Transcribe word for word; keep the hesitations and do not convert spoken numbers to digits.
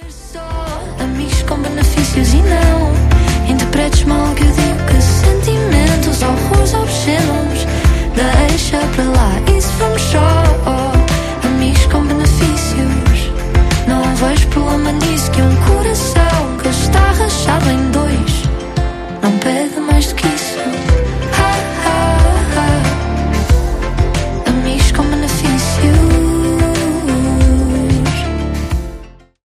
Amigos com benefícios e não interpretes mal que eu digo que sentimentos, horrores obscenos deixa para lá, isso vamos só.